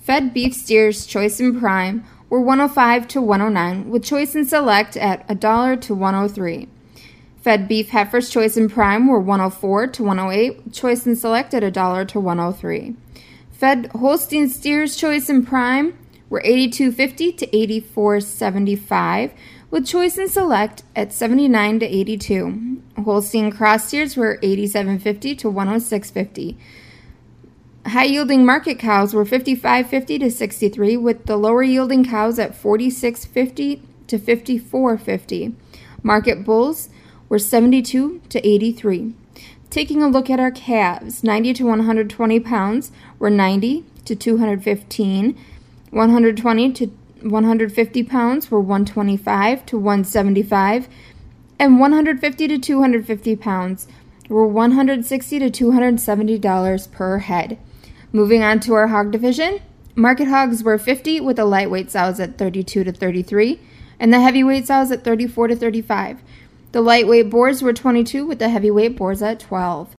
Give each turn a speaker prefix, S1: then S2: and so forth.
S1: Fed beef steers choice and prime were 105 to 109, with choice and select at $1 to 103. Fed beef heifers choice and prime were 104 to 108, with choice and select at $1 to 103. Fed Holstein steers choice and prime were $82.50 to $84.75, with choice and select at $79 to $82. Holstein cross steers were $87.50 to $106.50. High-yielding market cows were $55.50 to $63, with the lower-yielding cows at $46.50 to $54.50. Market bulls were $72 to $83. Taking a look at our calves, 90 to 120 pounds were $90 to $215. 120 to 150 pounds were $125 to $175. And 150 to 250 pounds were $160 to $270 per head. Moving on to our hog division, market hogs were 50 with the lightweight sows at 32 to 33 and the heavyweight sows at 34 to 35. The lightweight boars were 22 with the heavyweight boars at 12.